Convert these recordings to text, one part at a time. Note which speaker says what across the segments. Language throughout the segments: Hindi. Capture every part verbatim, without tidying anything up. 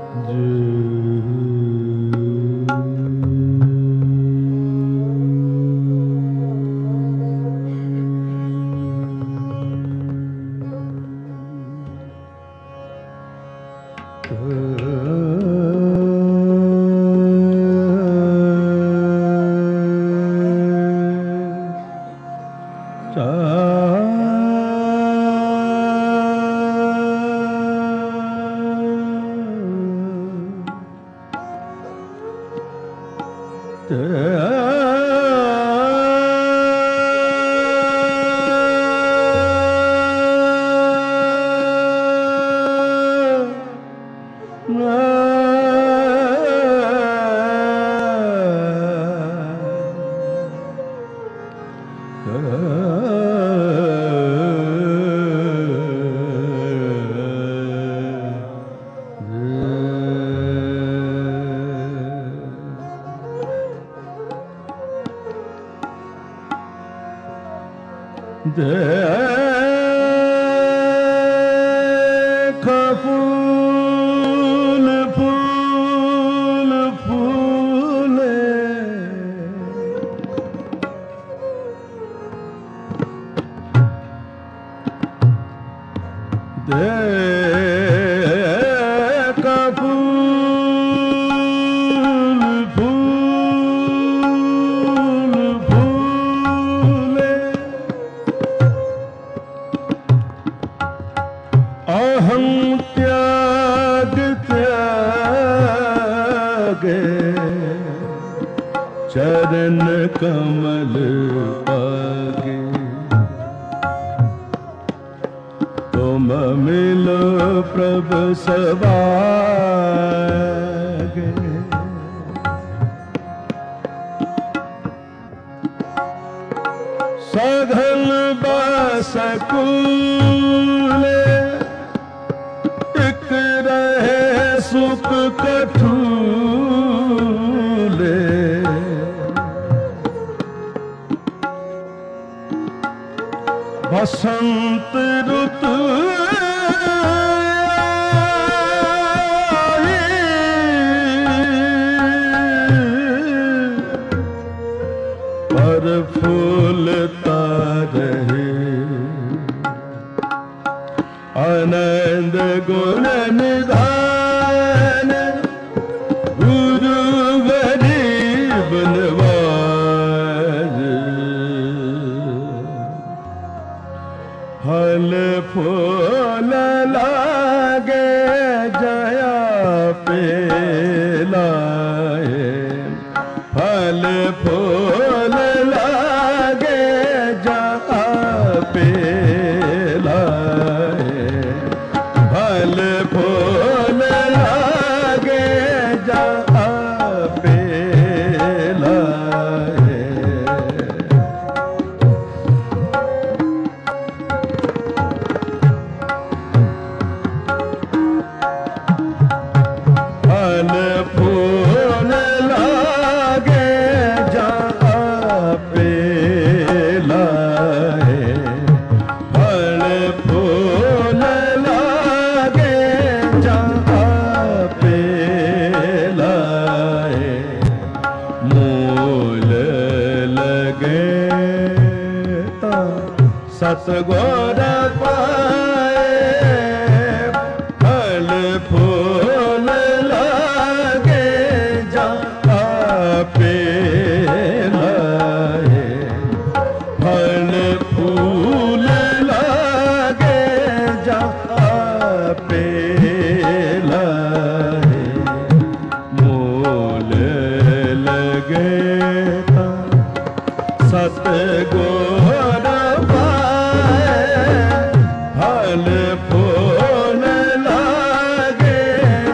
Speaker 1: फल फूल लागे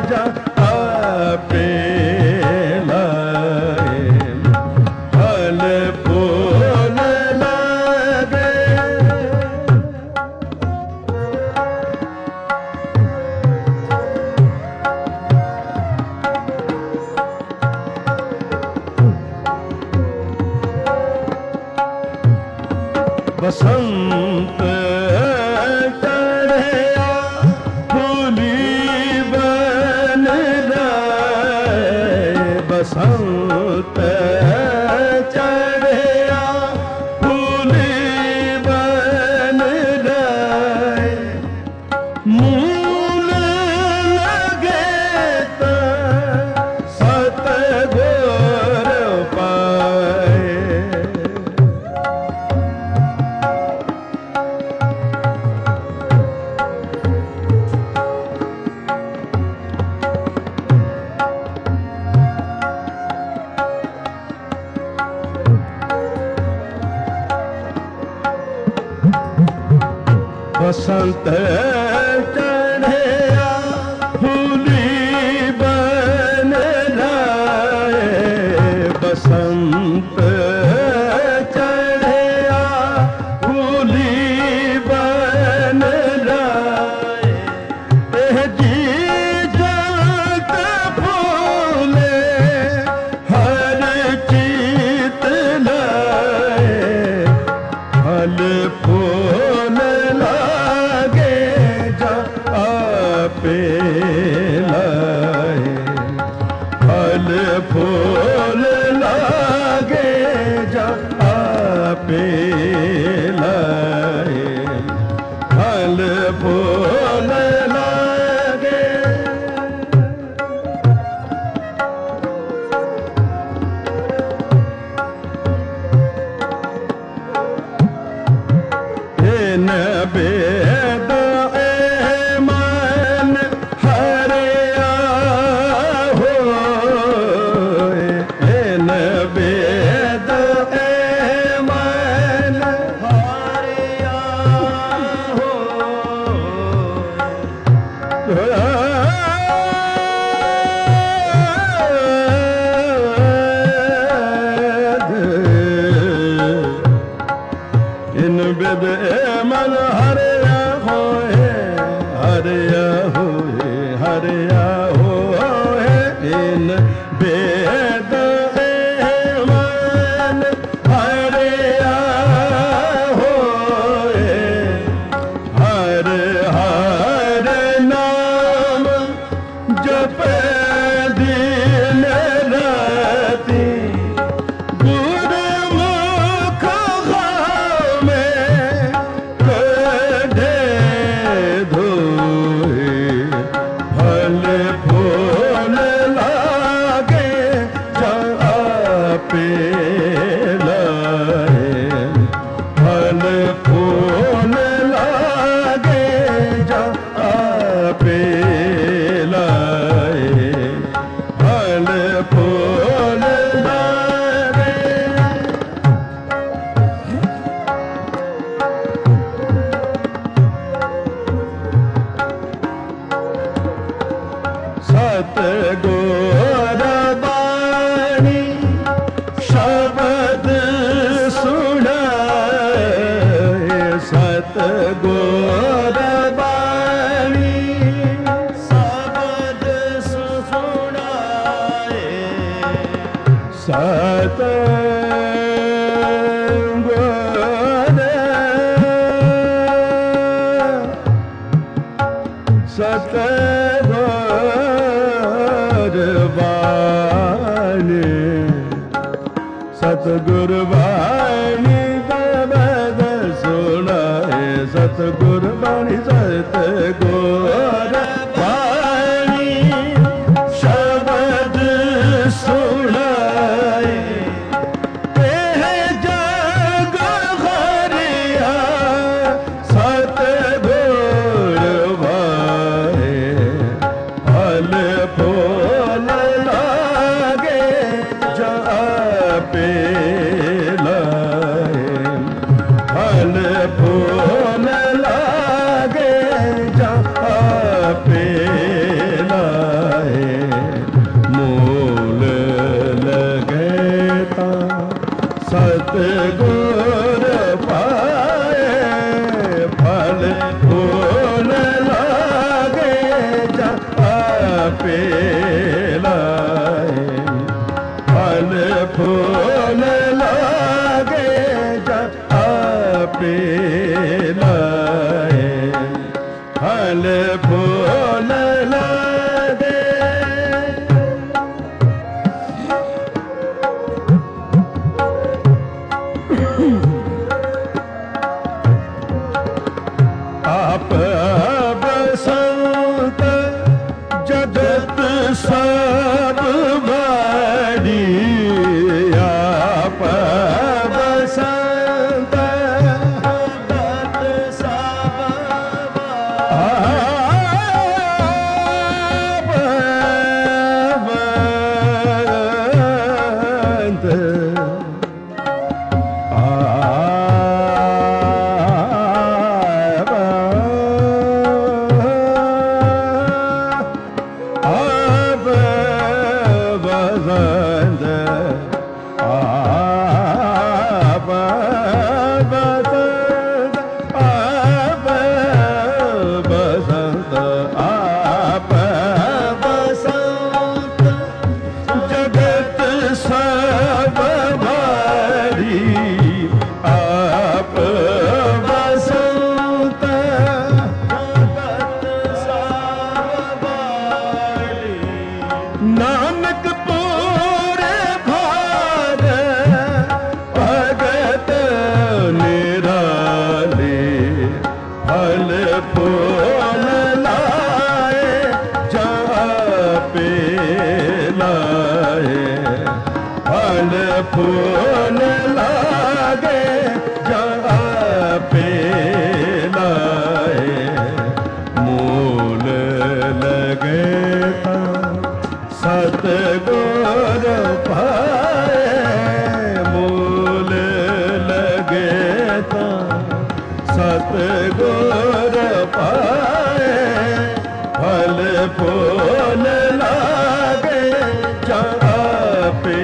Speaker 1: बसंत चढ़िया फूली बन लाए, बसंत चढ़िया फूली बन लाए, एह जी जगत फूले हर चित लाए, फल फूल लागे जा आपे लाए, फल फूल लागे जा आपे लाए, फल फूल लागे। इन वेद ए मन हरिया हो, इन वेद ए मन हरिया हो, इन वेद ए मन हरिया होए, हरिया होए, हरिया होए, इन वेद ए मन हरिया होए, हर हर नाम जप दिन राति, गुरुमुख में कढ़े धोए, फल फूल लागे जा आपे लाए, फल फूल लागे जा आपे लाए, फल फूल लागे। सतगुर बाणी शब्द सुनाए, सतगुर बाणी शब्द सुनाए, सतगुर सतगुर बाणी, सतगुर बाणी शब्द सुनाए, सतगुर बाणी सतगुर बाणी शब्द सुनाए, एह जग हरिया सतगुर भाए, फल फूल लागे जा आपे लाए, फल फूल लागे जा आपे लाए, मूल लगे ता सतगुर पाए, फल फूल लागे जा आपे लाए, फल फूल लागे जा आपे लाए, फल फूल लागे। आप बसंत जगत सब बाड़ी, आप बसंत जगत सब बाड़ी, फूल लागे जापे लाए मूल लगे सतगुर पाए मूल लगे सतगुर पाए फल फूल लागे जापे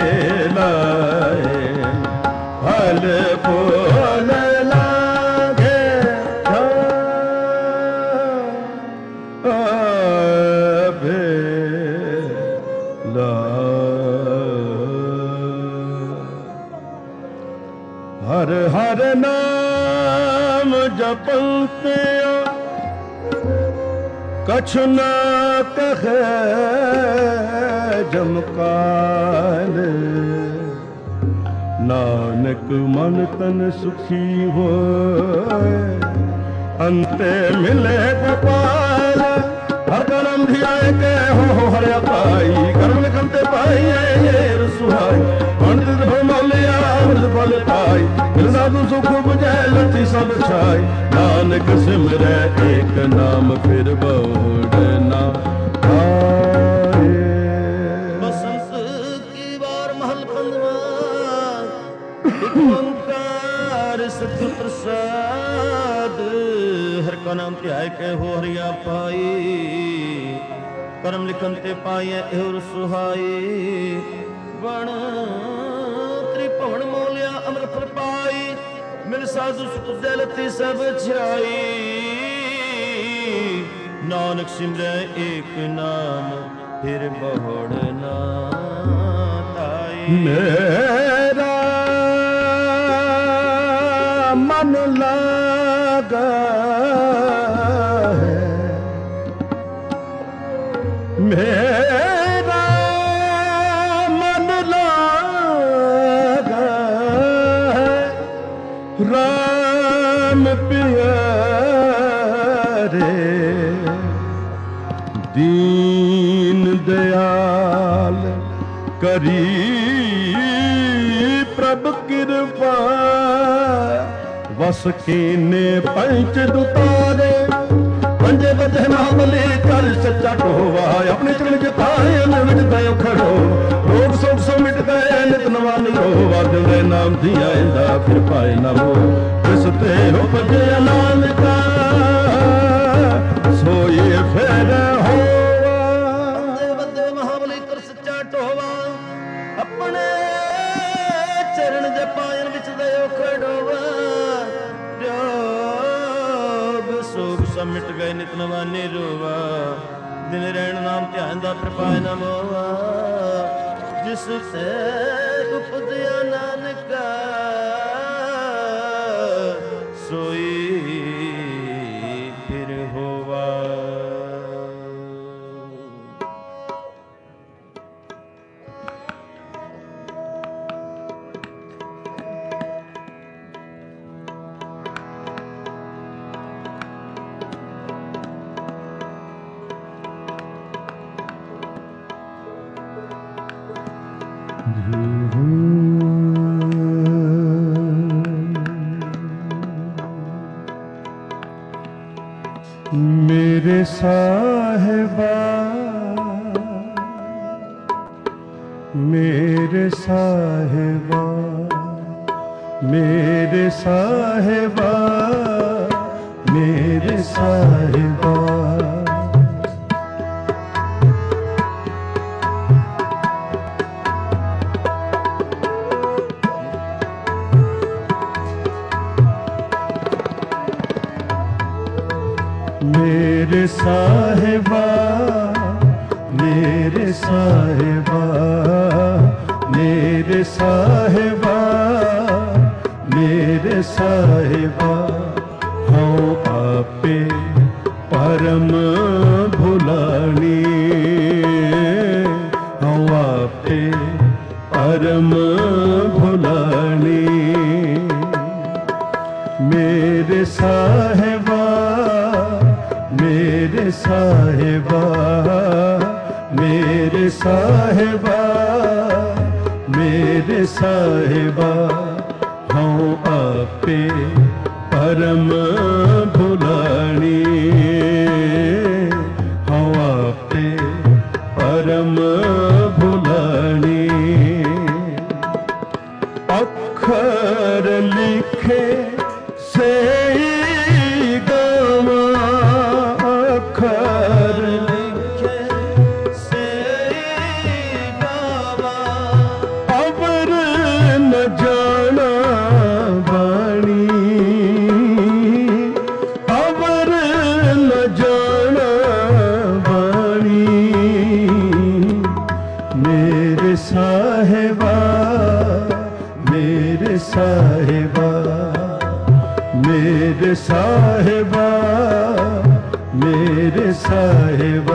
Speaker 1: लाए फल फूल लागे जापे लाए हर हर नाम जपते कछु न कहे जमकाल नानक मन तन सुखी हो अंते मिले गोपाल हर कर्म धियाए के हो हर पाई कर्म कंते पाई ये सुहाई पंडित भमलिया अमृत फल पाई मिलना तू सुख बुझे लती सब छाई नानक सिमरे एक नाम फिर बहुड़ ना आए।
Speaker 2: बसंत की बार महल पंद्रवा ओंकार सत प्रसाद हर का नाम ध्याय के हो हरिया पाई कर्म लिखन ते पाए एहर सुहाई बण त्रिभुवन मोलिया अमृत फल पाई मिल साधु सुख दलती सब छाई नानक सिमरै एक नाम फिर बहुड़ ना ताई।
Speaker 1: मेरा मन लागा है मेरा मन लागा है राम प्यारे दीन दयाल करी प्रभ कृपा वस कीने पंच दुतारे पंजे बजे महाबली कर सच्चा टोवा अपने चरण के पाए मिट गयो खड़ो रोग शोक सो मिट गए नित नवा निरोवा दिल दे नाम दिया इंदा फिर पाए न वो किसते उपजे नानका सोए फिर हो
Speaker 2: बंदे महाबली कर सच्चा टोवा अपने चरण जे पायन विच दयो खड़ोवा सोग सब मिट गए नित नवा निरोवा दिन रहन नाम ध्यान दा प्रपाय न मोवा जिस से उपदिया नानका सोई फिर होवा।
Speaker 1: मेरे साहिबा मेरे साहिबा मेरे साहिबा मेरे साहिबा मेरे साहिबा मेरे साहिबा मेरे साहिबा मेरे साहिबा हूँ आपे परम भुलानी हूँ आपे परम भुलानी मेरे साहिबा मेरे साहिबा मेरे साहिबा मेरे साहिबा हूँ आपे परम भुलानी, हूँ आपे परम भुलानी। अखर लिखे से गावा, अखर लिखे से गावा, अवर न जाना बाणी, अवर न जाना बाणी। मेरे साहिबा मेरे साहिबा मेरे साहिबा मेरे साहिबा।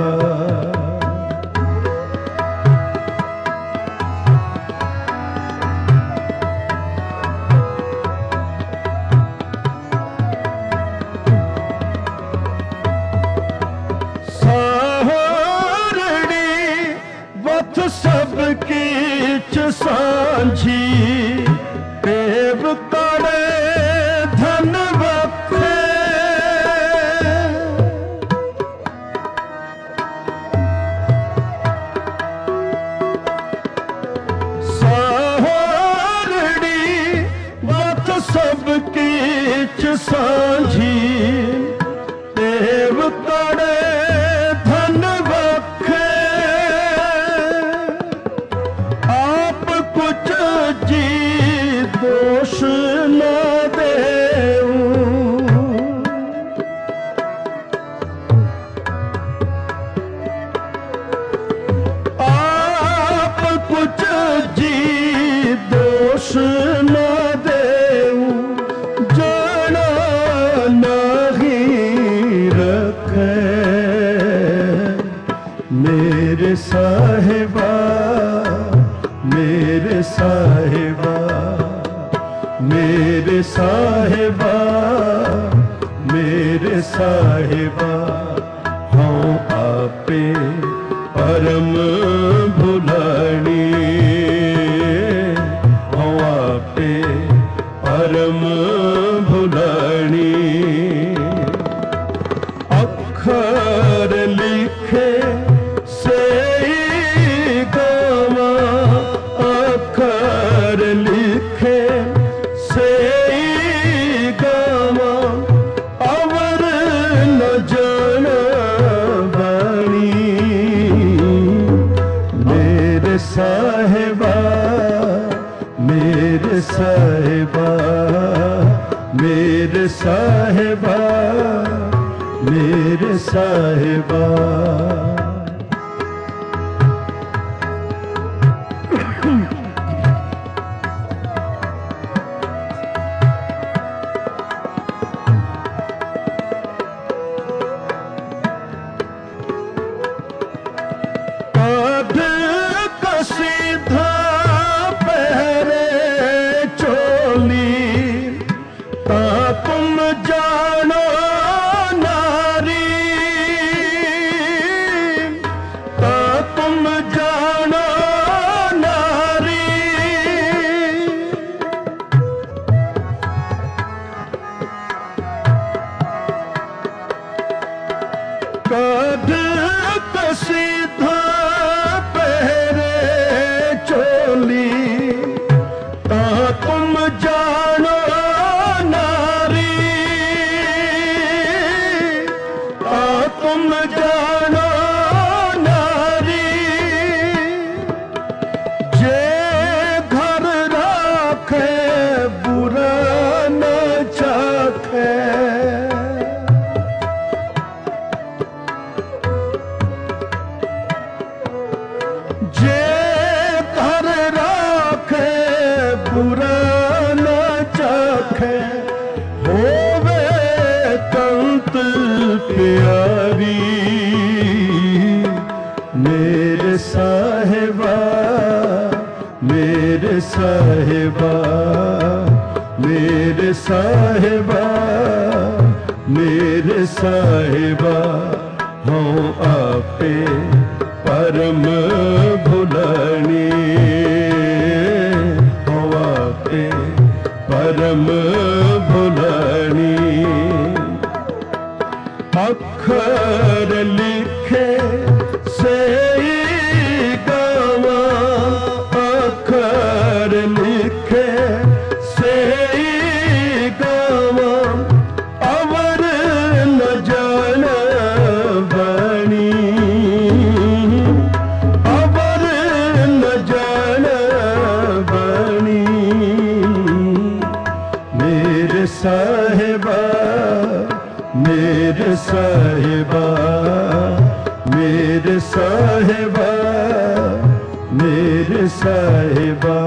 Speaker 1: साहरणी वथ सबकी च सांझी, देव करे धन बखे। साहरणी वथ सबकी च सांझी, देव करे धन बखे। आप कुछ जी दोष न देऊं, आप कुछ जी दोष न देऊं। जाना नहीं रखे मेरे साहिबा मेरे साहिबा मेरे साहिबा मेरे साहिबा। हूँ आपे परम भुलानी, हूँ आपे परम भुलानी। अखर लिखे से गावा, अखर लिखे से गावा, अवर न जाना बाणी। मेरे साहिबा मेरे साहिबा मेरे साहिबा मेरे साहिबा। कद कसीधा पहरे चोली, ता तुम जानो नारी, ता तुम जानो नारी। जे घर राखे बुरा न चाखे, जे घर राखे बुरा न चाखे। होवे कंत प्यारी मेरे साहिबा, मेरे साहिबा, मेरे साहिबा, मेरे साहिबा। हूँ आपे परम भुलानी, हूँ से गावा अखर लिखे से गावा अवर न जान बनी अवर न जान बनी मेरे साहिबा मेरे साहिबा मेरे साहिबा मेरे साहिबा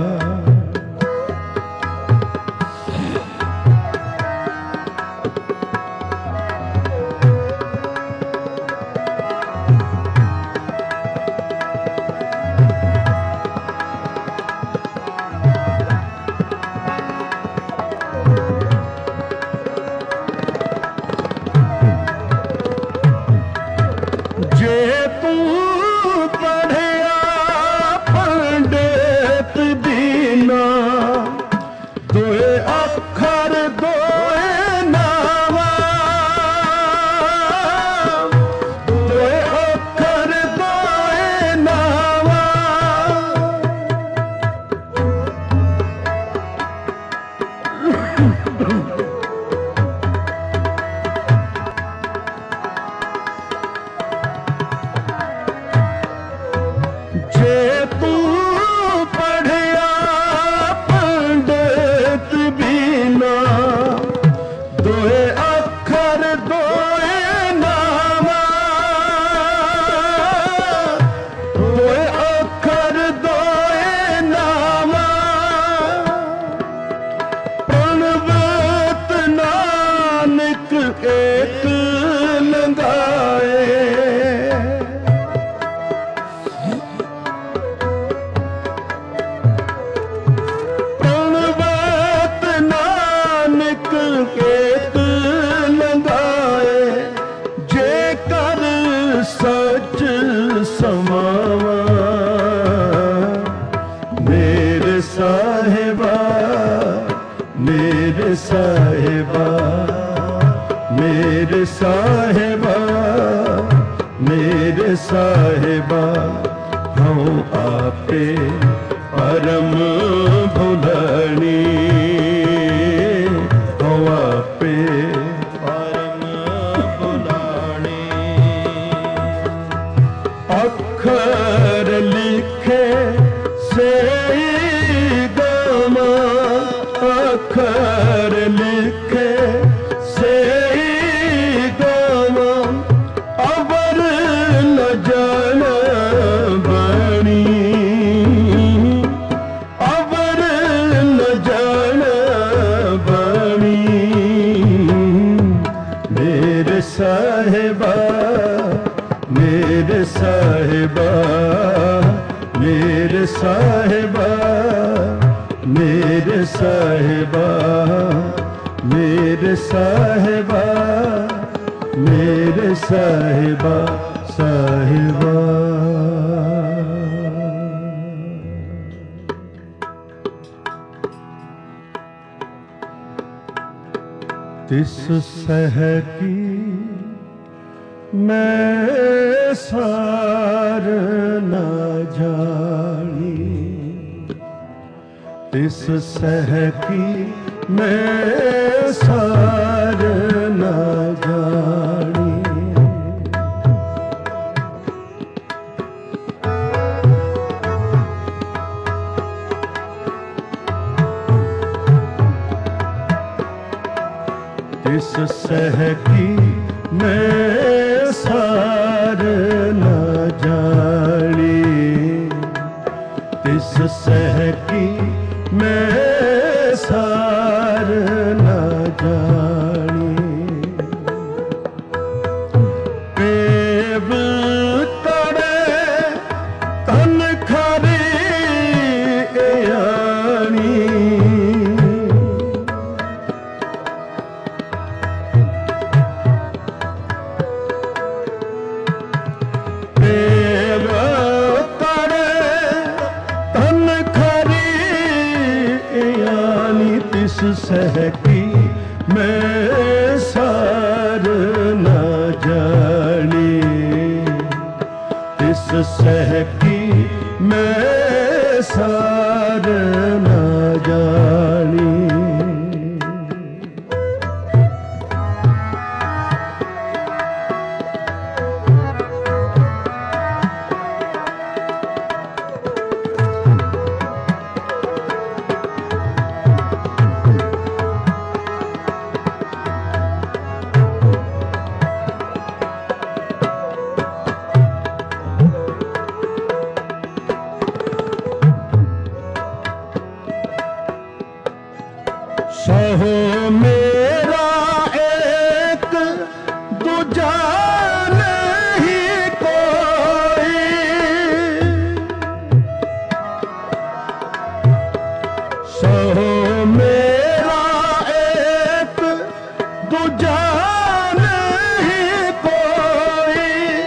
Speaker 1: साहिबा मेरे साहिबा मेरे साहिबा हूँ आपे परम भुलनी हूँ आपे परम भुलनी अखर लिखे से गमा अखर लिखे से गावा अवर न जान बनी अवर न जान बनी मेरे साहिबा मेरे साहिबा मेरे साहिबा मेरे साहिबा मेरे साहिबा मेरे साहिबा साहिबा तिस सह की मैं सार न जानी तिस सह की मैं सार न जानी तिस सह की मैं सार न जानी तिस सह की मैं सार न जानी पेब तड़े तन खरी यानी पेब तड़े तन खरी यानी तिस सह की मैं सार न जानी तिस सह की मैं सार न जानी। सहो मेरा एक दूजा नहीं कोई, सहो मेरा एक दूजा नहीं कोई,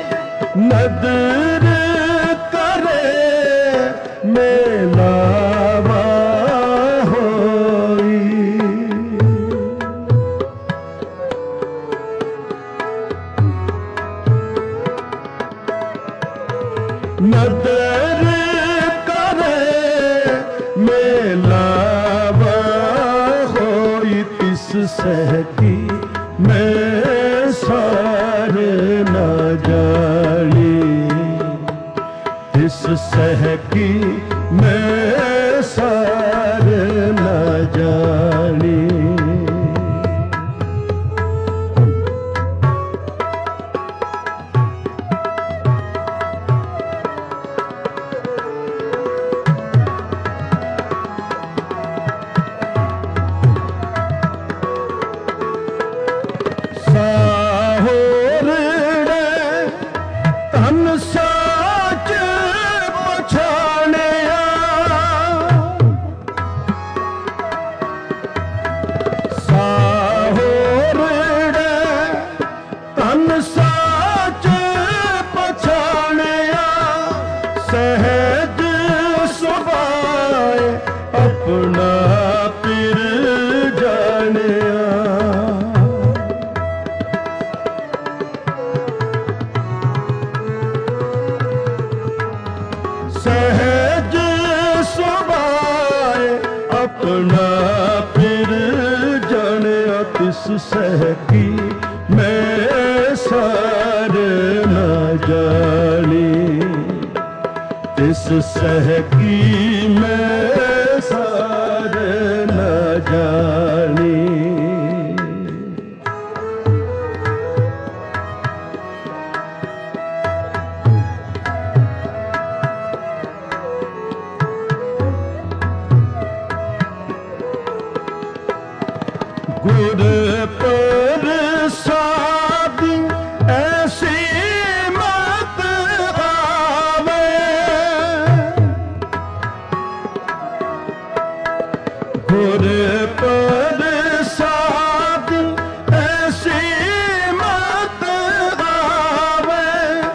Speaker 1: नदर करे मेलावा नदर करे मेलावा होई, तिस सह की मैं सार न जानी। तिस सह की मैं सार न जानी। तन साच पछाणिया, साहोर तन साच पछाणिया, सहज सुभाए अपना पिर जानिया। सहज सुभाए अपना फिर जानिया, तिस सह की मैं सार न जानी। तिस सह की मैं सार न जानी। गुर प्रसाद ऐसी मत आवे, गुर प्रसाद ऐसी मत आवे,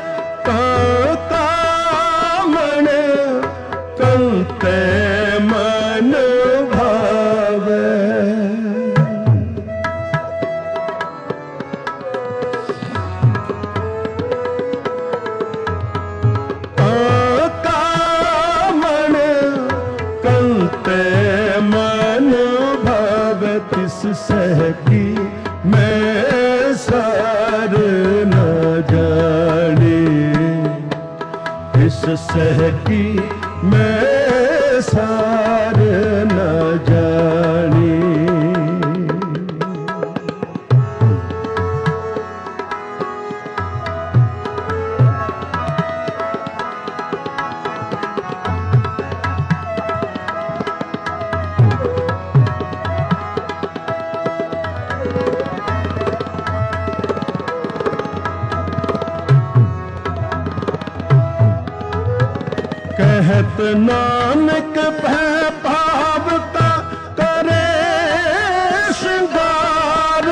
Speaker 1: कामन कंते मन भावे। मन भाव तिस सह की मैं सार न जानी। तिस सह की मैं सार न जानी। कहत नानक भय पावता करे श्रृंगार,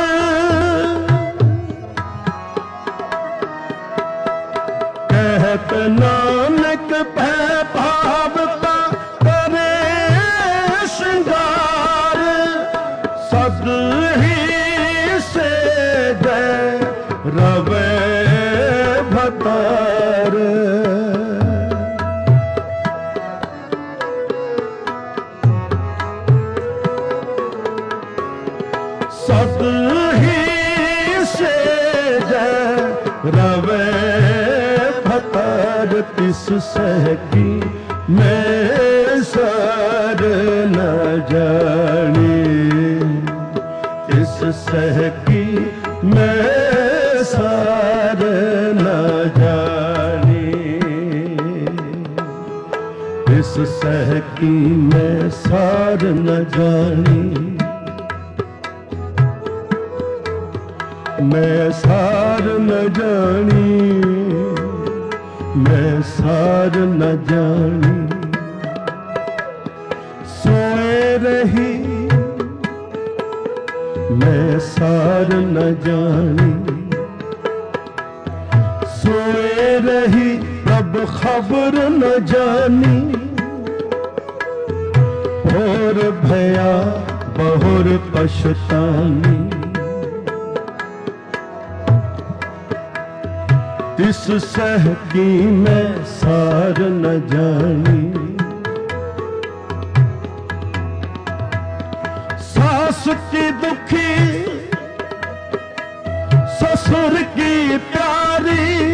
Speaker 1: कहत नानक भय पावता करे श्रृंगार, सद ही से जय रवे भतार। तिस सहकी मैं सार न जानी, तिस सहकी मैं सार न जानी, तिस सहकी मैं सार न जानी, मैं सार न जानी, मैं सार न जानी, सोए रही मैं सार न जानी, सोए रही तब खबर न जानी, और भया बहुर पछतानी, तिस सहकी मैं सार न जानी, सास की दुखी ससुर की प्यारी,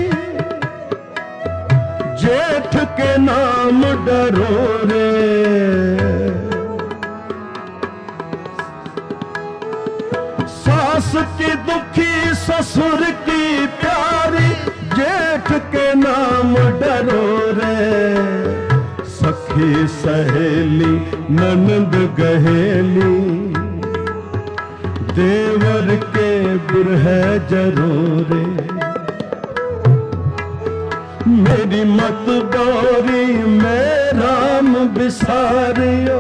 Speaker 1: जेठ के नाम डरो रे, सास की दुखी ससुर की प्यारी, जेठ के नाम डरो रे, सखी सहेली ननद गहेली, देवर के बुरह जरोरे, मेरी मत गौरी मैं राम बिसारियो,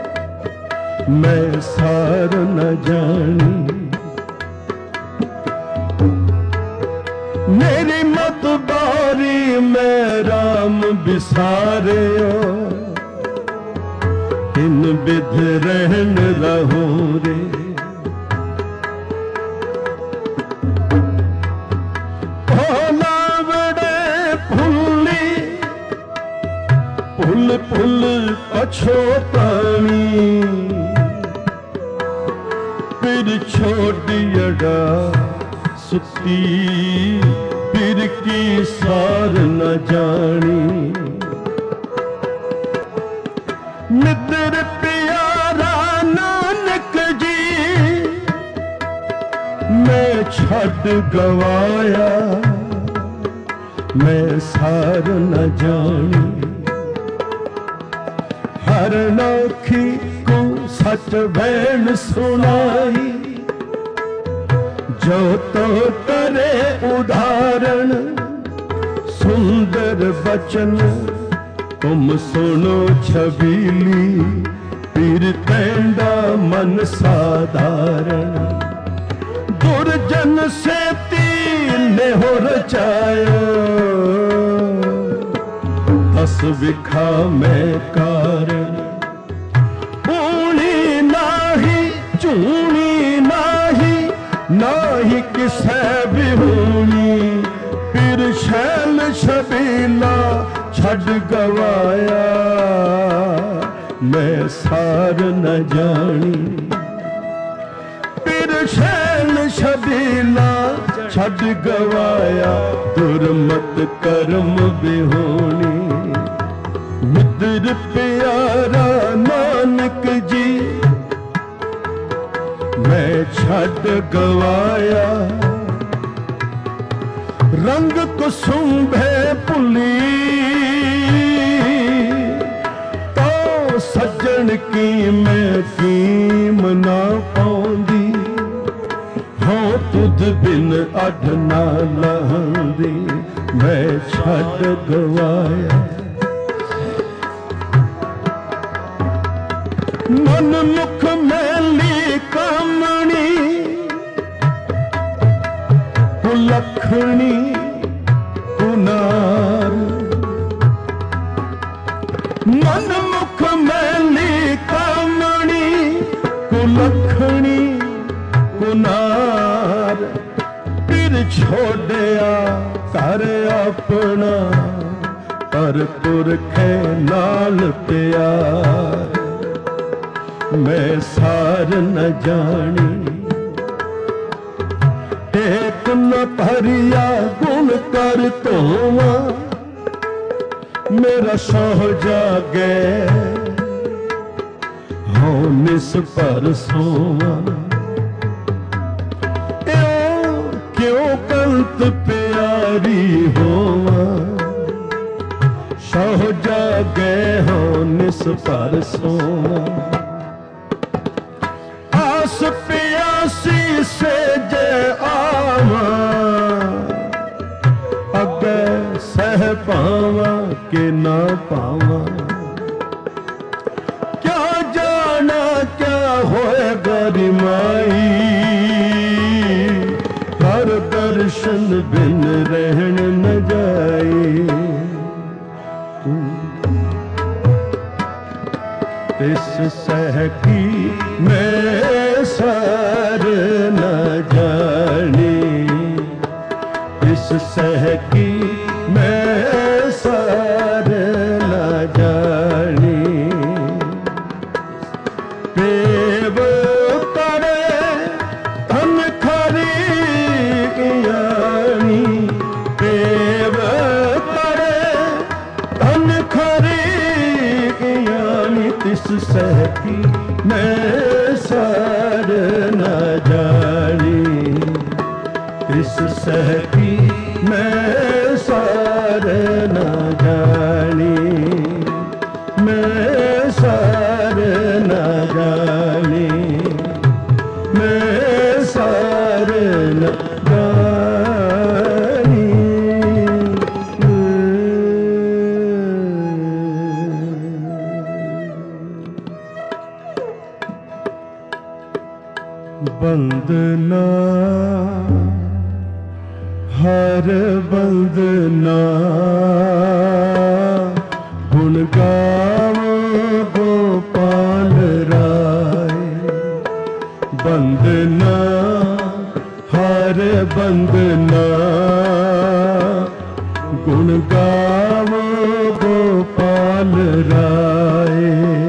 Speaker 1: मैं सार न जानी, मेरी मत बारी मैं राम बिसारियो, इन विध रहन रहो रे, फुल फुल पछोतानी, फिर छोड़ियड़ा सुती, फिर की सार न जानी, मित्र प्यारा नानक जी मैं छड़ गवाया, मैं सार न जानी, हर नौखी को सच बैन सुनाई, जो तो करे उदाहरण सुंदर बचन, तुम सुनो छबीली पीर तेंदा मन साधारण, दुर्जन से तीन हो रचायो, दस विखा में कारण, ऊणी नाही चूणी नाही, नाही किसे बिहूणी, फिर शैल छबीला छड़ गवाया, मैं सार न जानी, फिर शैल छबीला छड़ गवाया, दुर्मत कर्म बिहूणी, मित्र प्यारा नानक जी मैं छड़ गवाया, रंग कुसुम्भे पुली, तो सज्जन की मैं कीम ना पाउंदी, हाँ तुध बिन अठ ना लहंदी, मैं छड़ गवाया, मन मुख मैली कामणी, कुलखणी कुनार, मन मुख मैली कामणी, कुलखणी कुनार, फिर छोड़या कर अपना, पर पुरखे नाल प्यार, मैं सार न जानी, एक न भरिया गुण कर तोवा, मेरा सह जागे हो निस पर सोवा क्यों कंत प्यारी होवा सह जागे हो निस पर सोवा आस पियासी से जे आवा अगे सह पावा के ना पावा क्या जाना क्या होए गरिमाई हर दर्शन बिन रहन न जाए इस सह की मैं सर न जानी इस सह की मैं सर न जानी पेव करे धन खरी यानी पेव करे धन खरी यानी तिस सह की मैं सर न जानी इस सह की मैं सार न जानी मैं सार न जानी मैं सार न जानी बंदना हर बंदना गुण गावो गोपाल राय बंदना हर बंदना गुण गावो गोपाल राय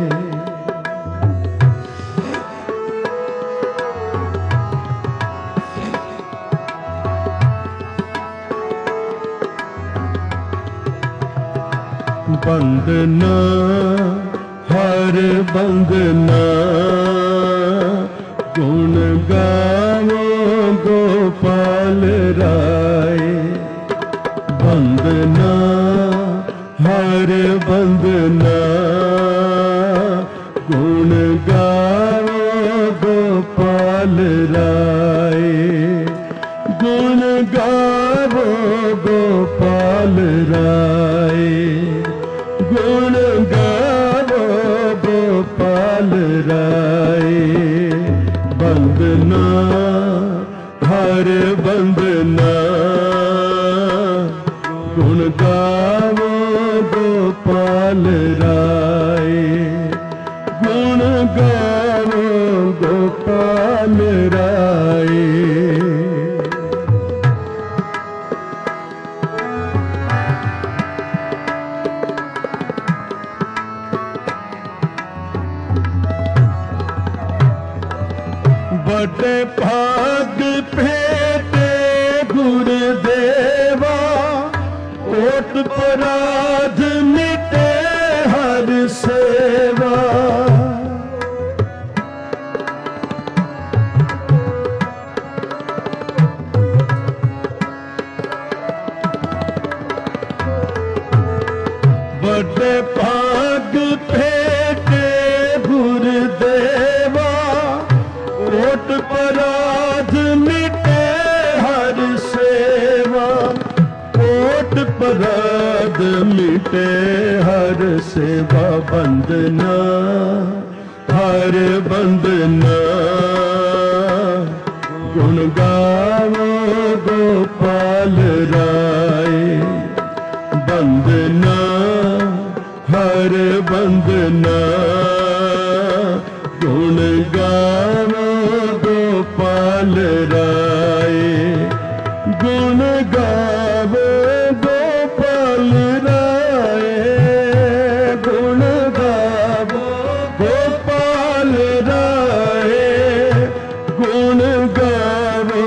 Speaker 1: बंदना हर बंदना गुण गावो गोपाल राय बंदना हर बंदना गुण गावो गोपाल राय गुण गावो गोपाल राय गुण गावो गोपाल राय बंदना हर बंदना गुण गावो गोपाल राय गुण गावो गोपाल राय बड़े भाग भेटे गुरुदेवा कोट पराध मिटे हर सेवा बड़े भाग भेटे गुरुदेवा कोट पराध मिटे हर सेवा कोट पराध मिटे हर सेवा बंदना हर बंदना गुण गावो गोपाल राय बंदना हर बंदना गुण गावो गोपाल राय गुण गावो गोपाल राय गुण गावो गोपाल राय गुण गावो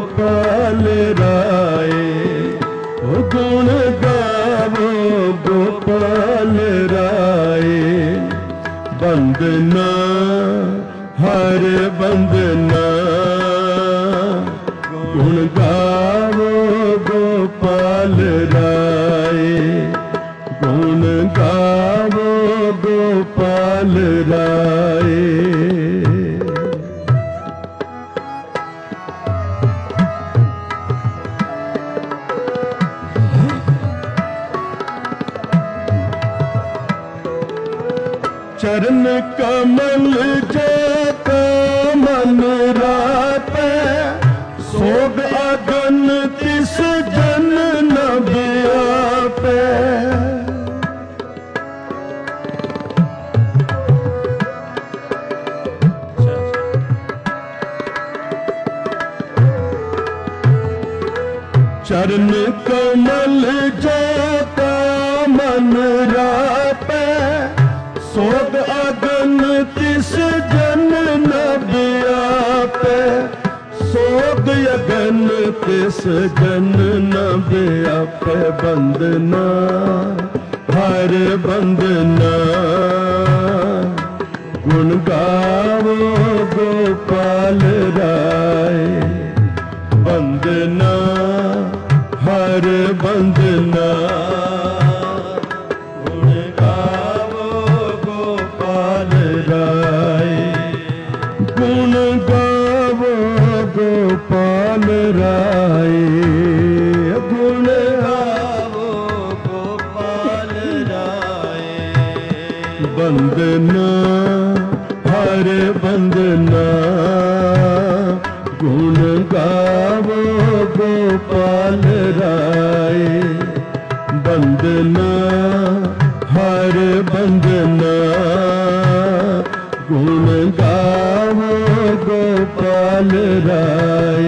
Speaker 1: गोपाल राय गुण गावो गो बंदना हर बंदना गुण गावो गोपाल राय, गुण गावो गोपाल राय। चरण कमल जो मन रापै, सोग अगन तिस जन न व्यापै। चरण कमल जो मन रापै, सोग अगन तिस जन न व्यापै। सोग अगन तिस जन न व्यापै। बंदना हर बंदना गुण गावो गोपाल राय। बंदना हर बंदना गुण गावो गोपाल राय, गुण गावो गोपाल राय। बंदना हर बंदना गुण गावो गोपाल राय। बंदना हर बंदना गुण गावो गोपाल राय।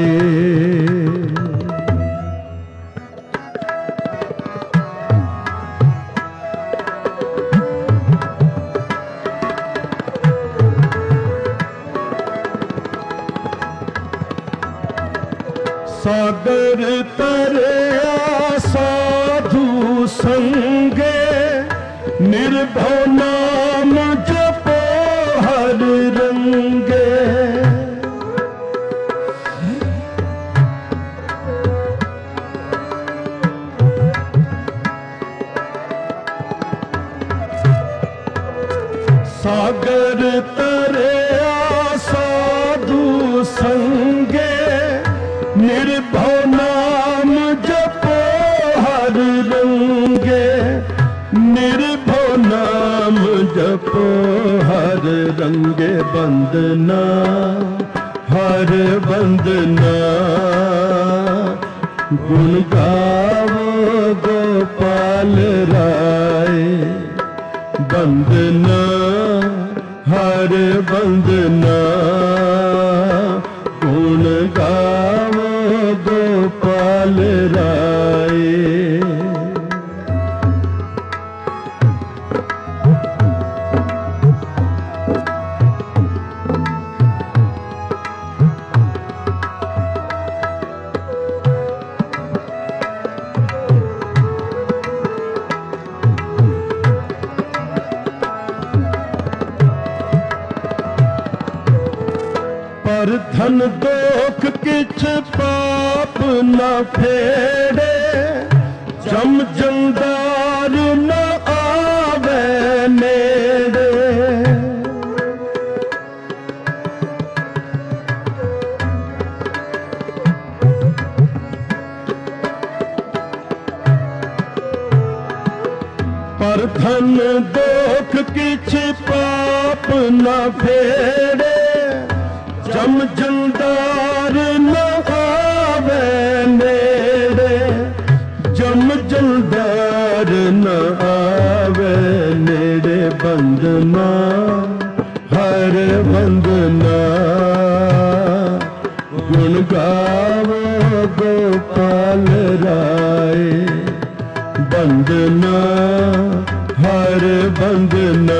Speaker 1: सागर तरया साधु संगे, निर्भव नाम जपो हर रंगे। सागर तरया साधु संगे, निर्भव नाम जपो हर रंगे। निर्भव नाम जपो हर रंगे। बंदना हर बंदना गुण गावो गोपाल राय। बंदना हर बंदना गुण गावो गोपाल राय। पर धन दोख किछ पाप न फेड़े, जम जंदार न आवे नेड़े। पर धन दोख किछ पाप न फेड़े, जम जंदार न आवे नेड़े। जम जंदार न आवे नेड़े। बंदना हर बंदना गुण गावो गोपाल राय। बंदना हर बंदना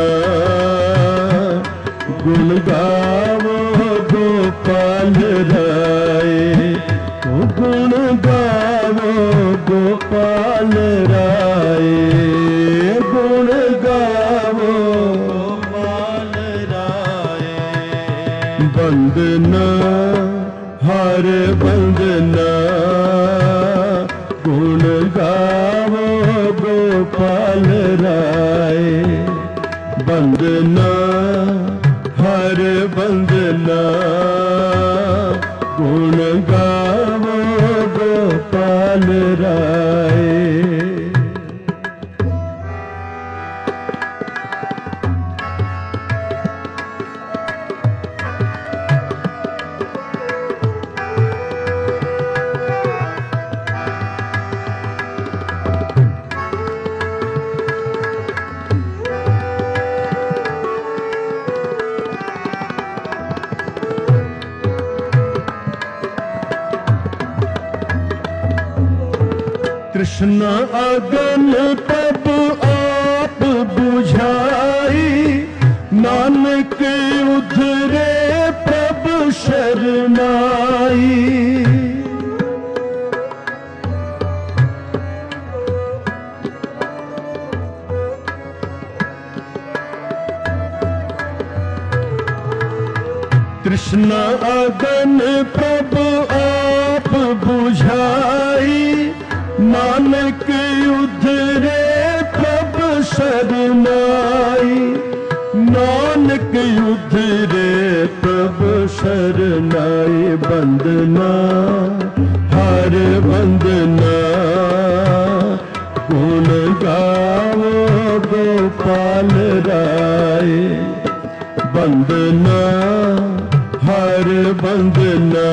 Speaker 1: गुण गावो गोपाल राय। गुण गावो गोपाल राय। गुण गावो गोपाल बंदना हर बंदना गुण गावो गोपाल राय। बंदना हर बंदना गुण गावो गोपाल राय। कृष्ण अगन तब आप बुझाई, नानक उधरे प्रभु शरणाई। कृष्ण अगन प्रभु आप बुझाई, नानक उधरे प्रभु शरणाई। नानक उधरे प्रभु शरणाई। बंदना हर बंदना गुण गावो गोपाल राय। बंदना हर बंदना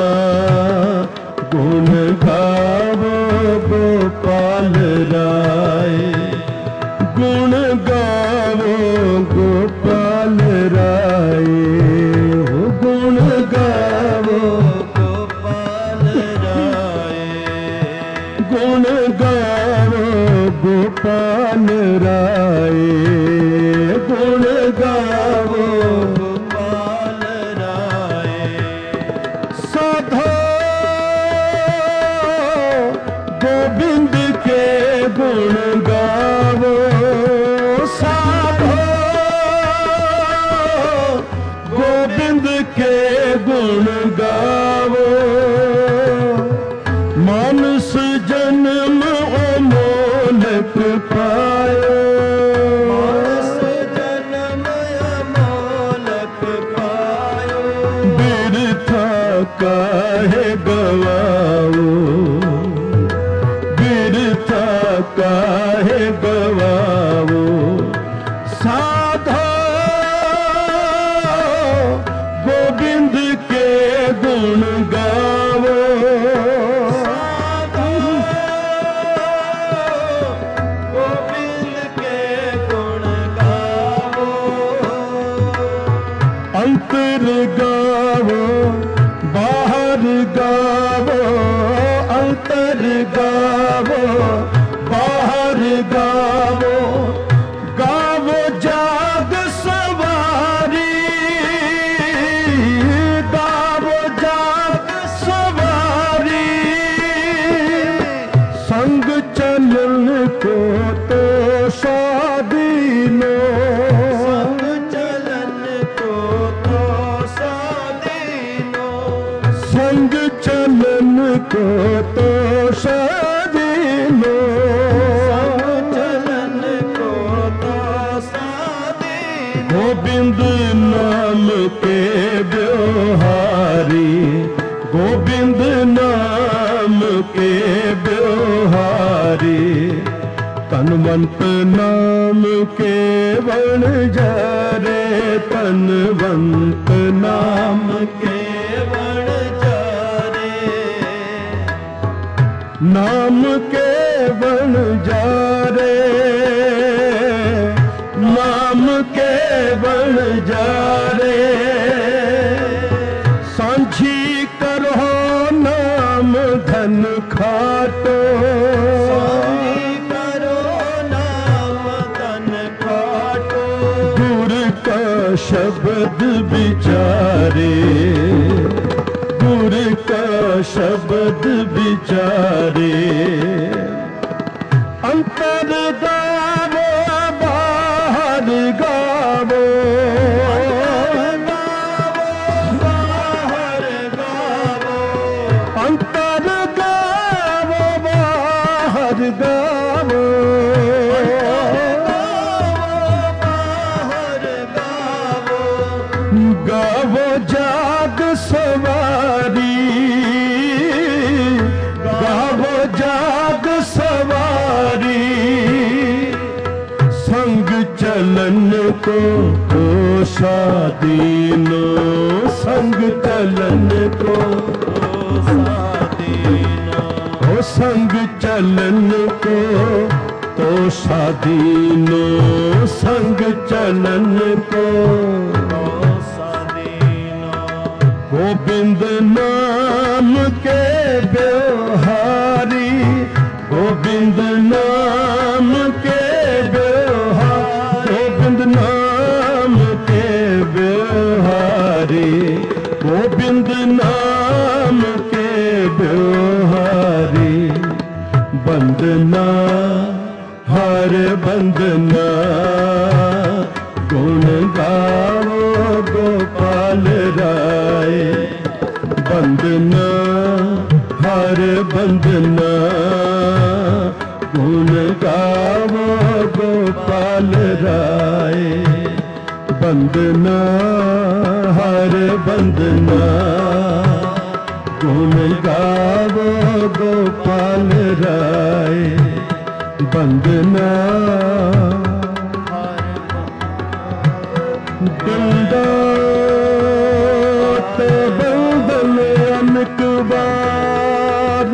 Speaker 1: गुण गावो गोपाल राय। गुण गावो गोपाल राय। गुण गावो
Speaker 2: गोपाल राय।
Speaker 1: गुण गावो गोपाल राय। गुण गावो
Speaker 2: गोपाल राय।
Speaker 1: साधो गोविंद के गुण गावो। साधो गोविंद के गुण गावो। मानस जन्म अमोलक पायो।
Speaker 2: मानस जन्म अमोलक पायो।
Speaker 1: बिरथा काहे गवाओ। बिरथा काहे गवाओ। साधो गोविंद के गुण गावो।
Speaker 2: गोविंद के गुण गावो।
Speaker 1: अंतर गावो बाहर गावो। अंतर गावो बाहर गावो। गावो जाग सवारी। गावो जाग सवारी। संग चलन को तो स्वाधीनो।
Speaker 2: संग चलन को तो स्वाधीनो।
Speaker 1: संग चलन को तो स्वाधीनो।
Speaker 2: संग चलन को तो स्वाधीनो।
Speaker 1: गोविंद नाम के व्यवहारी। गोविंद नाम के व्यवहारी। तनवंत नाम के बन जारे। तनवंत नाम के
Speaker 2: बण जारे।
Speaker 1: नाम के बन जारे। नाम के बन जारे। सांझी करो नाम धन खाटो।
Speaker 2: स्वामी करो नाम धन खाटो।
Speaker 1: गुर का शब्द विचारे। गुर का शब्द विचारे। अंतर गावो बाहर गावो।
Speaker 2: गावो
Speaker 1: चलन को कोसा दीनो, संग चलन को कोसा दीनो, ओ संग चलन को तो सादीनो, संग चलन को गोविंद नाम के व्यवहारी, गोविंद नाम के व्यवहार, गोविंद नाम के व्यवहारी, गोविंद नाम के व्यवहारी। वंदना हर वंदना, गुण गाओ गोपाल राय। वंदना हर वंदना, गुण गाओ गोपाल राय। वंदना हर वंदना, गुण गाओ गोपाल राय। वंदना दंडोत बंदन अनेक बार,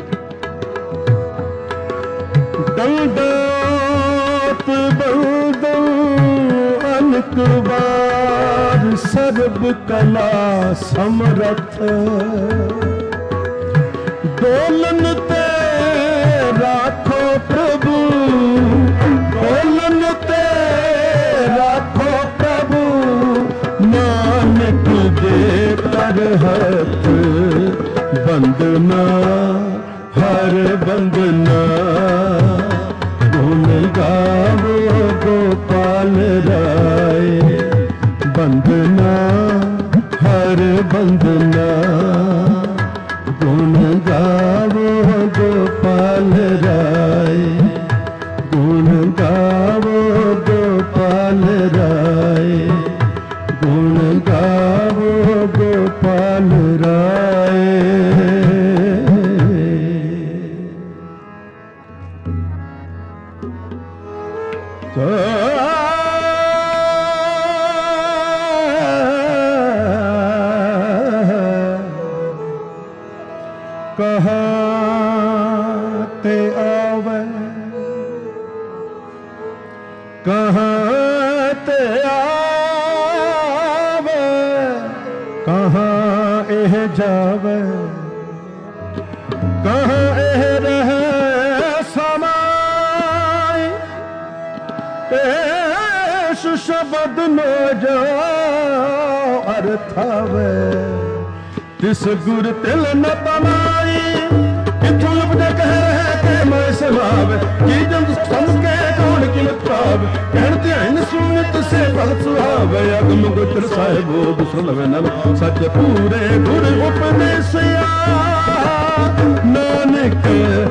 Speaker 1: दंडोत बंदन अनेक बार। सर्व कला समरथ, दोलन ते राखो प्रभु, दोलन ते राखो प्रभु। नानक दे कर हथ, वंदना हर वंदना, गुण गावो गोपाल राय। वंदना हर वंदना, गुण गावो गोपाल राय। गुण गावो गोपाल राय, गुण गावो गोपाल राय। कहाँ ते आवे, कहाँ ते आवे, कहाँ एह जावे, कहाँ एह रहे समाय। एस शब्द नो जो अर्थावे, तिस गुर तिल न पमाई। किथों उपजे कह रहे के मैं समावे, की जंत सम के कौन कीमत पावे। कहन ध्यान सुनित से भगत सुहावे, अगम गोचर साहिबो दुसर लवे नल। सच पूरे गुर उपदेसिया, नानक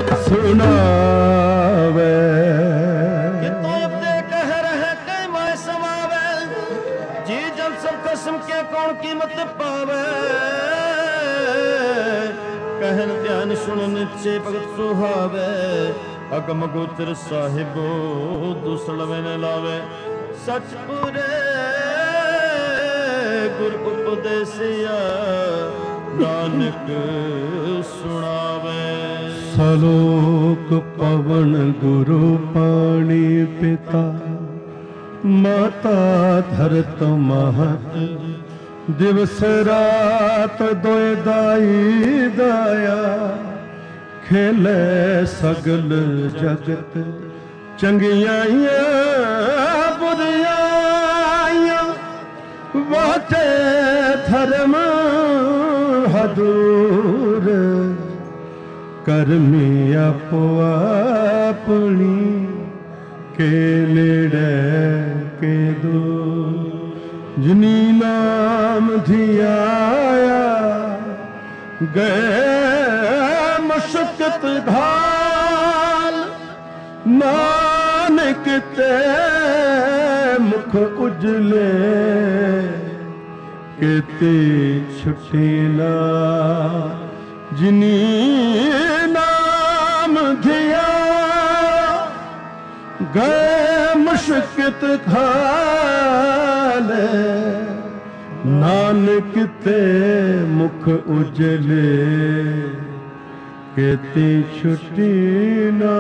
Speaker 1: सुनावे।
Speaker 2: किथों उपजे कह रहे के मैं समावे, जी जंत सब कसम के कौन कीमत पावे। कहन ध्यान सुन निश्चय भगत सुहावे, अगम गोचर साहिबो दुसलवे न लावे। सच पूरे गुर उपदेसिया, नानक सुनावे।
Speaker 1: सलोक पवन गुरु पाणी पिता, माता धरत महत। दिवस रात दोए दाई दाया, खेले सगल जगत। चंगियाइयां बुरियाइयां, वाटे धर्म हदूर। करमी आपो अपनी, के नेड़े के दूर। जिनी नाम धियाया, गए मशक्कत घाल। नानक ते मुख उजले, केते छुटे ना। जिनी नाम धिया, गए ਮੁਸ਼ਕਿਤ ਖਾਲੇ ਨਾਨਕ ਤੇ ਮੁਖ ਉਜਲੇ ਕਿਤੇ ਛੁੱਟੀ ਨਾ।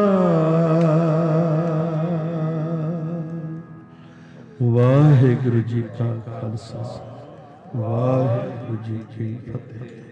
Speaker 1: ਵਾਹਿਗੁਰੂ ਜੀ ਕਾ ਖਾਲਸਾ, ਵਾਹਿਗੁਰੂ ਜੀ ਕੀ ਫਤਿਹ।